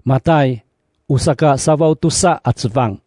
Matay, usaka sabaw tusa at sivang.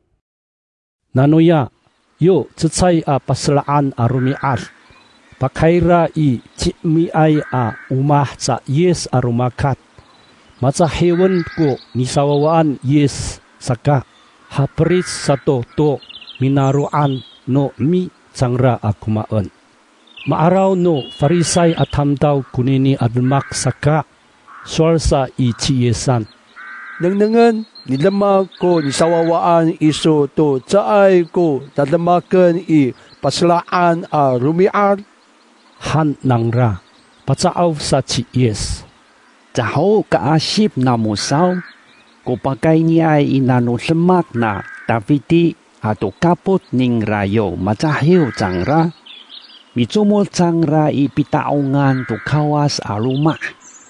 Nanuya, yo cecay paslaan rumiat. Pakaira cimi ay umah sa yes rumakat. Maca hewan ko nisawawaan yes saka. Hapris sato to minaruan no mi sangra kumaan. Maaraw no Farisay at hamdaw kunini admak saka. Suarsa ciyesan. Nangnangan nilamag ko nisawawaan iso to caay ko dadamakan paslaan rumiar. Han nangra pacaaw sa ciyes. Taho kaasip na musaw ko pakay niya ay inanulemak na taviti ato kapot ning rayo macahiw cangra. Mitsumol cangra ipitaungan to kawas rumah.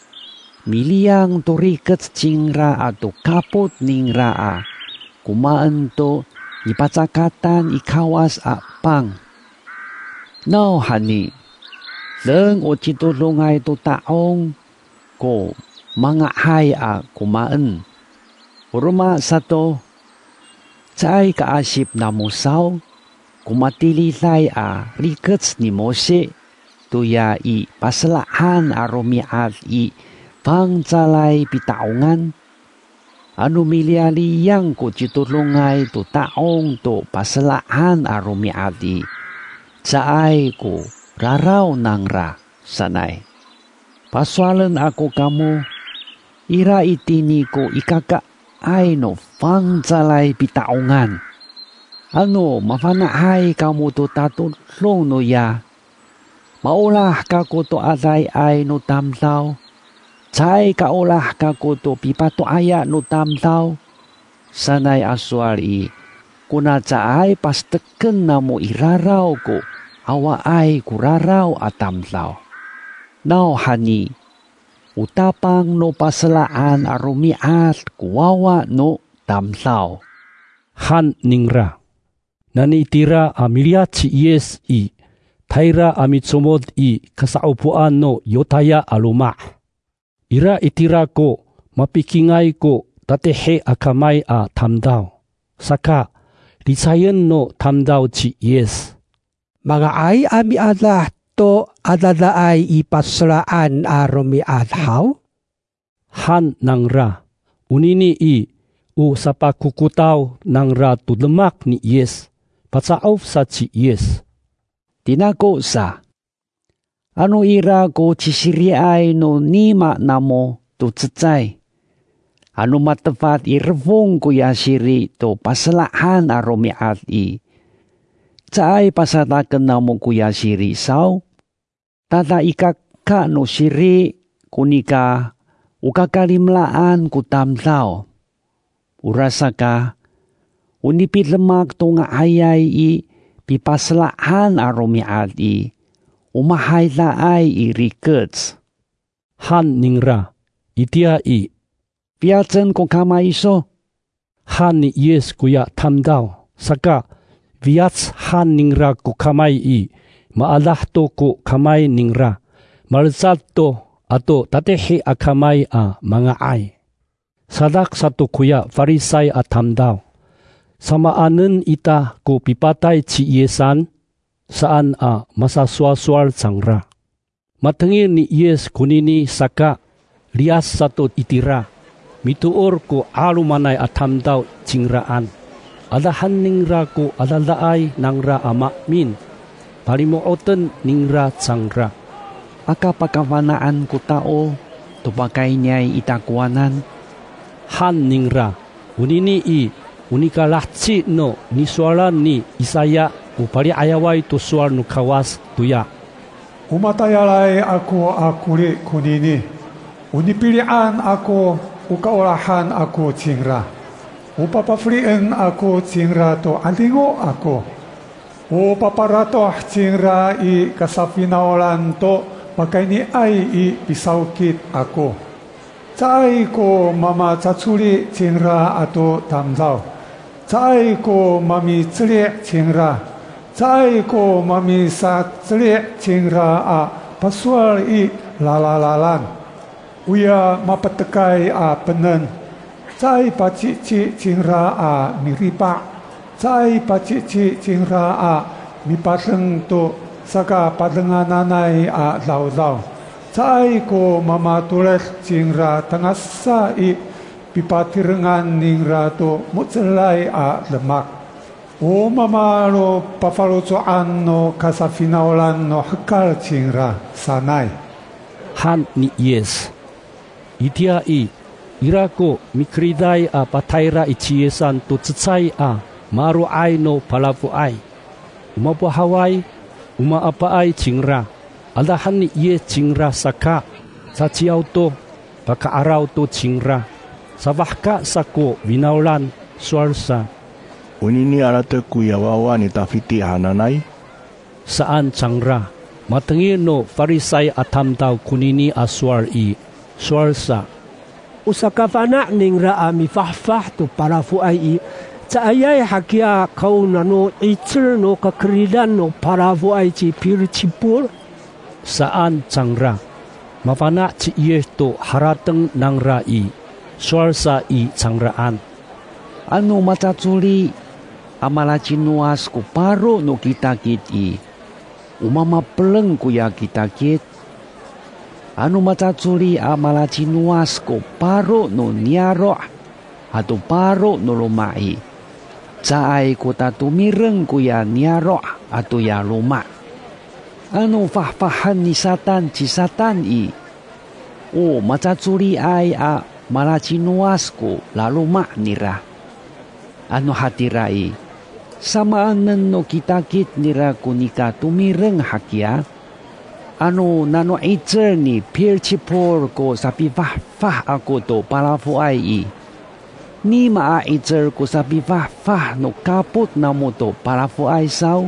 Miliang to riket cingra ato kapot ning raa. Kumaan to ipacakatan ikawas pang. Now hani, leng o citulungay to taong ko mga hay kumaan. Uruma sa to, saay kaasip na musaw, kumatililay rikets ni Mose, tuya pasalahan rumiat pangcalay pitaungan. Anu milialiyang ko citulungay to taong to pasalahan rumiat saay ko raraw nangra sanay. Paswalan ako kamo, ira itini ko ikaka ay no pangcalay pitaungan. Ano mafanahay kamo to tatulong no ya. Maulah ka ko to aday ay no tamtaw. Chay kaulah ka ko to pipato aya no tamtaw. Sanay aswari, kuna chay pasteken na mo iraraw ko. Awa ay kuraraw at tamtaw. Now hani, utapang no pasalaan rumiat kuwawa no tamtaw. Han ningra. Nanitira amilia ciyes taira amitsumod kasaupuan no yotaya alumah. Ira itira ko mapikingay ko tatehe akamay tamdaw. Saka risayen no tamdaw ciyes. Mga ay ami alah to adadaay ipaslaan rumiat haw? Han nangra. Unini sa pakukutaw nangra tudlemak ni yes. Patsaaw sa ciyes. Tinako sa. Ano ira ko cisiriay no nima namo to tsetsay. Ano matafat irvong ko yasiri to pasalahan rumiat Caay pasataken namo kuya siri saw. Tata ikaka no siri kunika ukakalimlaan kutamtaw. Urasa ka unipit lemak to nga ayay pipaslaan rumiat umahay laay rikets. Han ningra itia Piatsen ko kamay iso. Han ni yes kuya tamdaw. Saka viats han ningra ko kamay maalah to ko kamay ningra. Malsat to ato tatehe akamay mga ay. Sadak satu kuya Farisay at tamdaw. Samaanen ita ko pipatay ciyesan saan masaswaswal sangra. Matengir ni yes kunini saka lias satu itira. Mituor ko alumanay at tamdaw cingraan. Adahan ningra ko adalaay nangra min. Palimuoten ningra sangra. Akapakawanaan ko tao, tupakay niya'y itakwanan. Han ningra, unini unikalatsi no niswalan ni Isaya upali ayaway to swal no kawas tuya. Umatayalay ako akuli kunini. Unipilian ako ukaulahan ako cingra. Upapafrien ako cingra to alingo ako. Upaparato cingra kasapinawalan to pakay ni ay pisawkit ako. Caay ko mama catsuli cingra ato tamzaw. Caay ko mami cili cingra. Caay ko mami sa cili cingra paswal lalalalan. Uya mapatekay penen 在把ci cingra a miripa,在把ci cingra a mipaseng to saka padengananay a law-law.在ko mamatules cingra tangasa i pipatirengan ningra to mutselay a lemak. O mamalo pafalutuan no kasafinaulan no hakal cingra sanay. Han ni yes. Itia irako mikridai a pataira ichiesan to tsitsai a maru ai no palafu ai. Umapo hawai, apa ai cingra. Adahan ni yes cingra saka. Sa ciao to, baka araw to cingra. Sabahka sako vinaulan suarsa. Unini arata kuyawawa ni tafiti hananay? Saan cangra? Matengin no farisay atamdaw kunini aswar suarsa. Usakafana ningra mifahfah to parafu ai sa ayay hakia kau nano itir no kakridan no parafu ai ci pircipur. Saan cangra? Mafana ci to harateng nangra suarsa cangraan. Ano matatuli amala cinuas ku paro no kita umama peleng kuya kita kit. Anu matatuli amala cinuas ku paro no niaro atau paro no lumai. Caai ku tatumireng kuya niaro atau ya luma. Anu fahfahan ni satan cisatan O matatuli ai a mala cinuas ku lalu mak nira. Anu hatirai samaanan no kitakit nira kunika tumireng hakia anu nano itzer ni pircipor ko sapi fah ako to palafu ai ni maa itzer ko sapi fah no kaput namo to palafu ai saw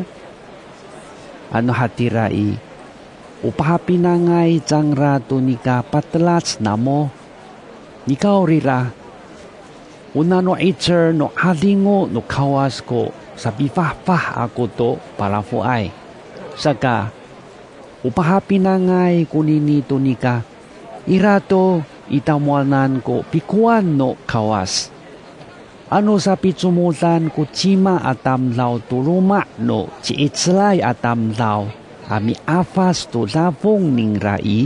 anu hatirai upahapinangay cangra to nika patelats namo nikaw rira unano itzer no halingo no kawas ko sabi fah ako to palafu ay. Saka upahapinangay kunini to nika irato itamuanan ko pikuan no kawas. Ano sa pitsumutan ko cima atamlaw tuluma no ciitslay atamlaw ami afas to lafong ning rai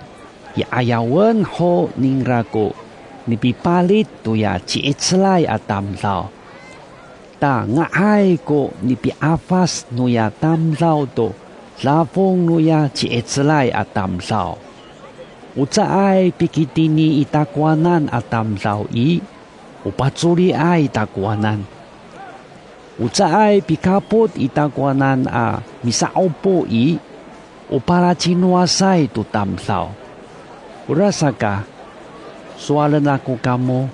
iayawan ho ning rako nipipalit to ya ciitslay atamlaw. Ta ngaay ko nipi afas nuya tamlaw to lafong nuya cietselay atamlaw. Ucaay pikitini itakwanan atamlaw upatsuri ay itakwanan. Ucaay pikapot itakwanan misaupo upala cinuasay to tamlaw. Urasaka sualan ako kamo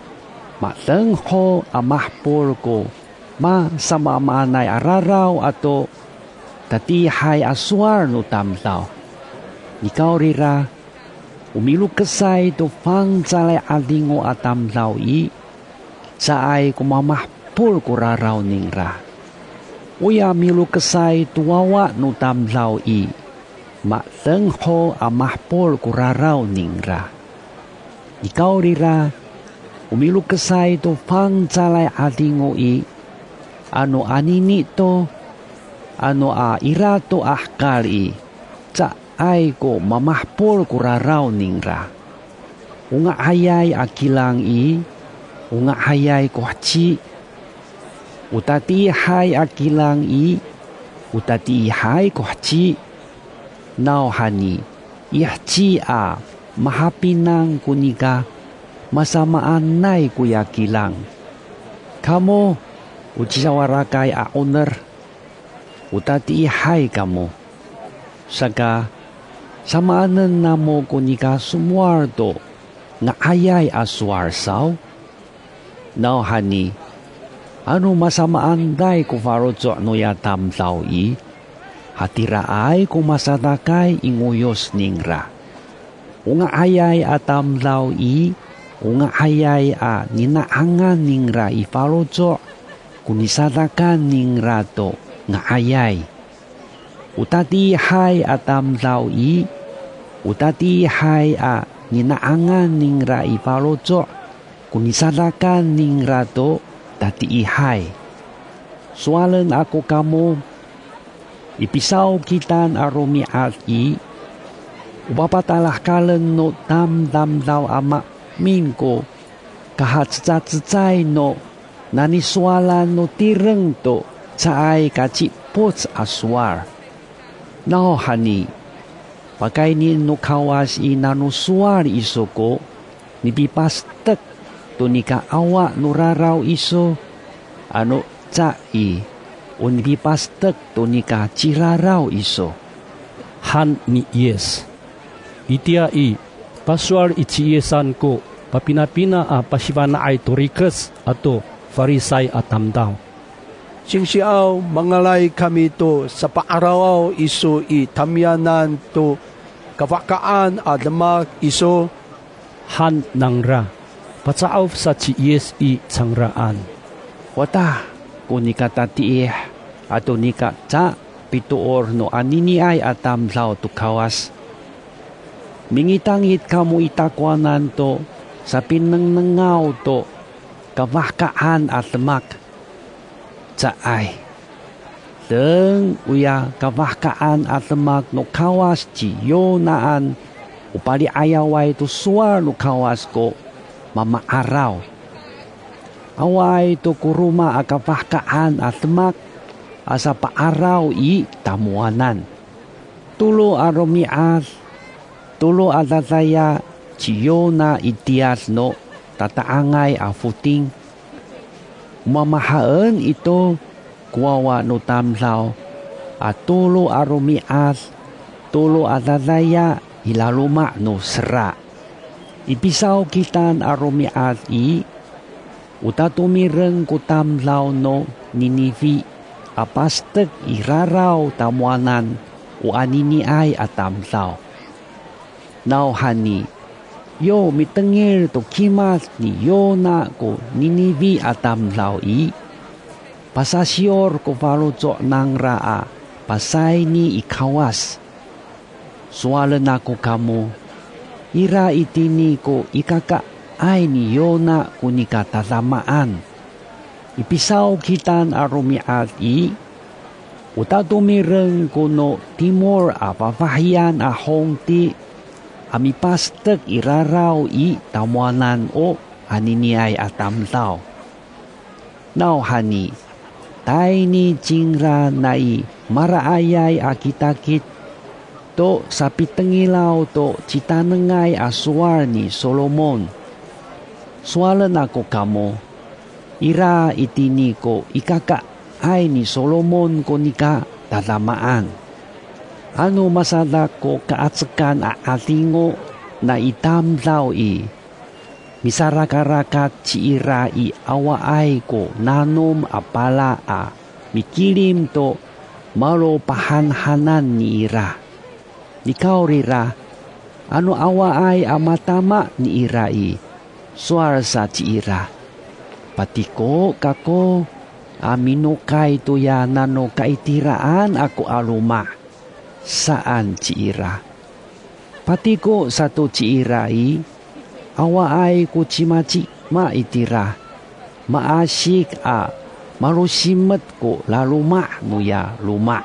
matengho amahpor ko sama maanay araraw ato tatihay aswar no tamlaw. Ikaw rira umilukasay to fang salay adingo atamlaw saay kumamahpor ko raraw ningra. Uya milukasay tuwawa no tamlaw matengho amahpor ko raraw ningra. Ikaw rira umilukasay to fang salay adingo ano anini to ano irato ahkal sa ay ko mamahpol ko raraw ningra. Unga hayay akilang unga hayay ko hachi utati hay akilang utati hay ko hachi now hani ihchi mahapinang kunika masamaan nay kuya kilang. Kamu ucisawarakay honor utati ihay kamu. Saka samaanan namo kunika sumuardo nga ayay aswar saw. Now hani ano masamaan day ko farotso no yatam saw hatiraay ko masadakay inguyos ningra. Unga ayay atam saw unga ayay ninaangan ningra ifarotso kunisadakan ningra to nga ayay. Utati hay atam daw utati hay ninaangan ningra iparotso kunisadakan ning rato tati ihay. Sualan ako kamo, ipisaw kitan arumiat upapatalah kalen no dam daw ama min ko kahat cacay no naniswalan no tireng to caay kacipots aswar. Now hani, pagkainin no kawas nanuswar iso ko, nipipastek to nikaawa no raraw iso, ano cai, o nipipastek to nikaciraraw iso. Han ni yes. Itia paswar iciyesan ko, papinapina pasibana ay turikes ato farisay atamdaw. Singsiaw mangalay kami to sa paaraw iso tamyanan to kawakaan adamak iso. Han nangra, patsaaw sa ciyes cangraan. Wata, kunika tatiih, ato nika ca pituor no anini ay atamdaw to kawas. Mingitangit kamu itakwanan to sa pinangnangaw to kawakaan adamak. Caay. Deng uya kawakaan adamak no kawas ciyo naan upali ayaway to suar no kawas ko mamaaraw. Away to kuruma akawakaan adamak asa paaraw tamuanan. Tulo aromiat, tulo adataya ciyo na itias no tataangay afuting. Mamahaan ito kuwawa no tamlaw at tulo arumiat, tulo adadaya ilaluma no sera. Ipisaw kitan arumiat utatumireng ku tamlaw no ninivi apastek iraraw tamuanan o anini ay atamlaw. Now hani, yo mitengir to kimas ni Yona ko ninivi atamlaw pasasyor ko faluco nang raa pasay ni ikawas. Sualan ako kamo, ira itini ko ikaka ay ni Yona ko nikatatamaan. Ipisaw kitan arumiat utatumireng ko no timor papahiyan hongti amipastek iraraw tamuanan o aniniyay atamlaw. Now hani, tay ni jingra na maraayay akitakit to sa pitangilaw to citanengay aswar ni Solomon. Sualan ako kamo, ira itini ko ikaka ay ni Solomon ko nika tatamaan. Ano masada ko kaatsakan atingo na itamlaw misaraka-rakat ci ira awaay ko nanom apala mikilim to malupahanhanan ni ira. Ikaw rira, ano awaay amatama ni ira suar sa ci ira. Pati ko kako aminukay tuya nano kaitiraan ako aluma. Saan ci ira? Pati ko satu ci ira awaay ko cimaci maitira. Maasik malusimet ko laluma nuya luma.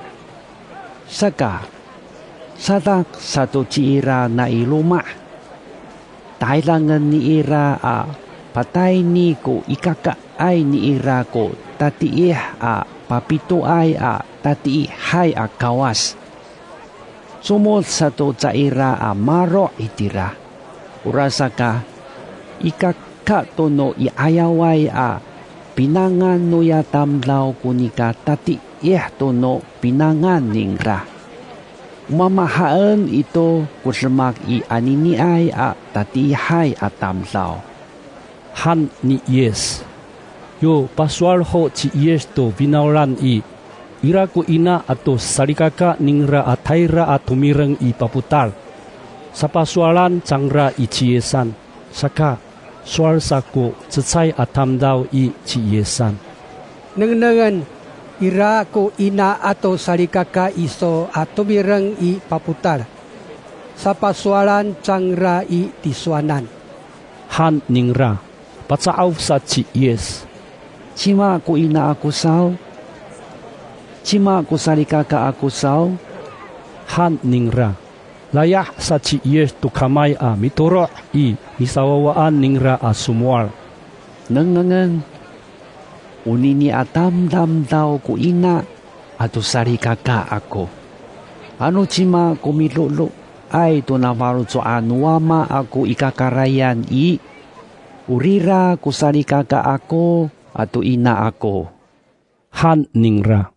Saka satak satu ci ira na iluma. Tailangan ni ira patay ni ko ikaka ay ni ira ko tatiih papito ay tatiih hay kawas. Sumot sa to caira maro itira. Urasa ka, ikaka to no iayaway pinangan no yatamlaw kunika tati to no pinangan ningra. Umamahaan ito kuslemak anini ay tatihay atamlaw. Han ni yes. Yo paswal ho ci yes to vinaulan ira ko ina ato salikaka ningra atayra tumireng paputal. Sa paswalan cangra ciyesan. Saka swal sako cecay atamdaw ciyesan. Nengnengan ira ko ina ato salikaka iso tumireng paputal. Sa paswalan cangra tiswanan. Han ningra Patsaaw sa ci yes. Cima ku ina aku saw? Cima ku salikaka aku saw? Han ningra. Layah sa ci yes tu kamay a mituro I misawawaan ningra a sumuar. Nengengeng. Unini atam dam daw ku ina atu salikaka ako. Ano cima ku milulu ay tu nawaru so anuama aku ikakarayan I. Urira ku salikaka ako atu ina ako. Han ningra.